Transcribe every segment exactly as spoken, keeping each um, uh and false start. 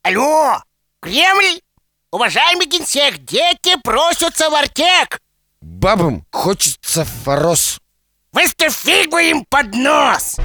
Алло, Кремль? Уважаемый генсек, дети просятся в Артек. Бабам хочется форос. Выставь фигу им под нос.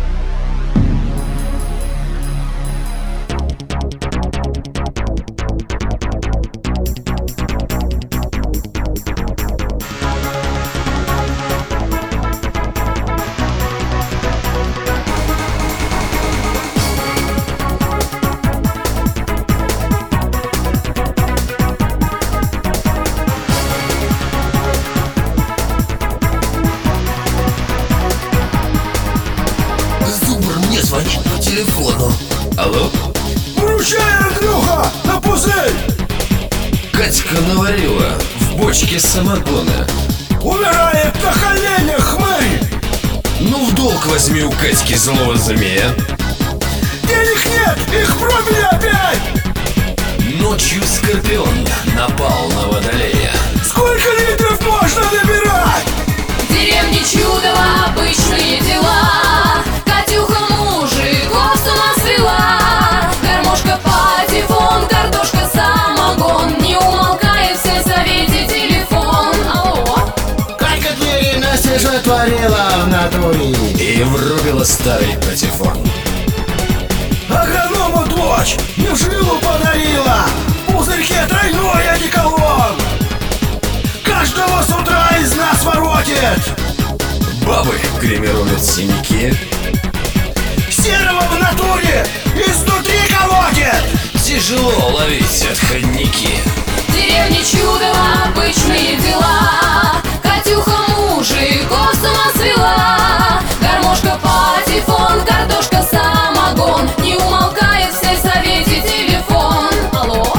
Звонит по телефону. Алло? Вручай, Андрюха, на пузырь! Катька наварила в бочке самогона. Умирает на коленях хмырь! Ну в долг возьми у Катьки злого змея. Денег нет, их пробили опять! Ночью скорпион напал на водолея. Сколько литров можно набирать? В деревне Чудово обычные дела. Катюха мужиков с ума свела. Гармошка, патефон, картошка, самогон. Не умолкает в сельсовете телефон. Алло? Катька двери настежь отворила в натуре И врубила старый патефон. Агроному дочь не в жилу подарила. В пузырьке тройной одеколон. Каждого с утра из нас воротит. Бабы гримируют синяки. Серого в натуре изнутри колотит. Тяжело ловить отходники. В деревне Чудово обычные дела. Катюха мужиков с ума свела. Гармошка, патефон, картошка, самогон. Не умолкает в сельсовете телефон. Алло?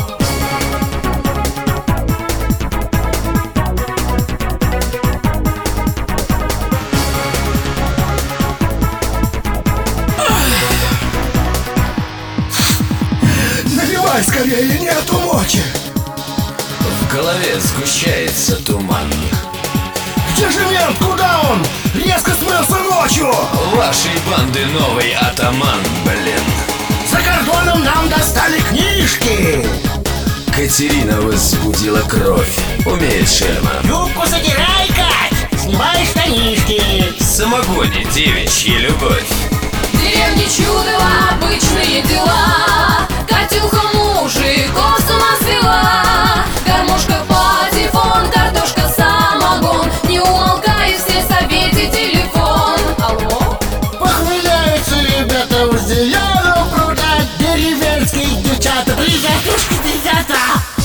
Наливай скорее, нету мочи. В голове сгущается туман. Где же мент, куда он? Резко смылся ночью. Вашей банды новый атаман, блин. За кордоном нам достали книжки. Катерина возбудила кровь. Умеет шельма. Юбку задирай, Кать, снимай штанишки. В самогоне девичья любовь. В деревне Чудово обычные дела. Катюха мужиков с ума свела. Гармошка, патефон, картошка, самогон. Не умолкает в сельсовете телефон. Алло? Похваляются ребята в зеленом пруда. Деревенских девчата, ребятушки, ребята.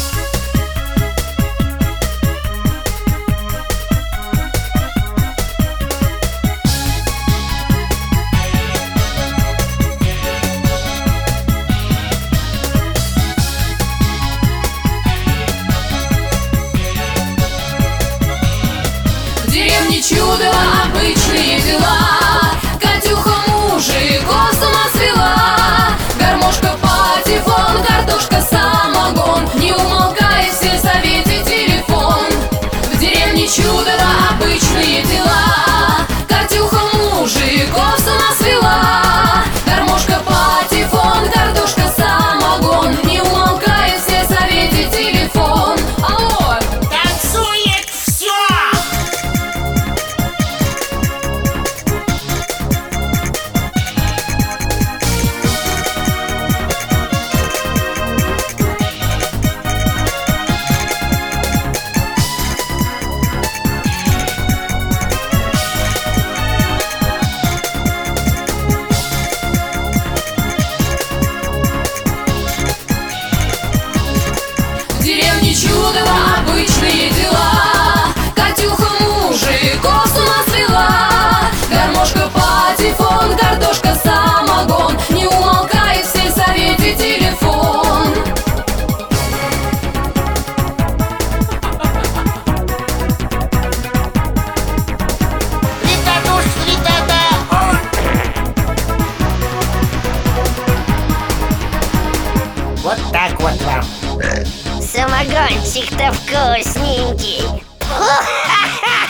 В деревне Чудово обычные дела. Катюха мужиков с ума свела. Гармошка, патефон, картошка, самогон. Не умолкает в сельсовете телефон. В деревне Чудово обычные дела. Катюха мужиков с ума свела. Гармошка, патефон, картошка, самогон. Не умолкает в сельсовете телефон. Алло? Танцует все. В деревне Чудово обычные дела. Катюха мужиков с ума свела. Гармошка, патефон, картошка, самогон. Не умолкает в сельсовете телефон. Ребятушки, ребята. Вот так вот вам. Самогончик-то вкусненький. Ух-ха-ха!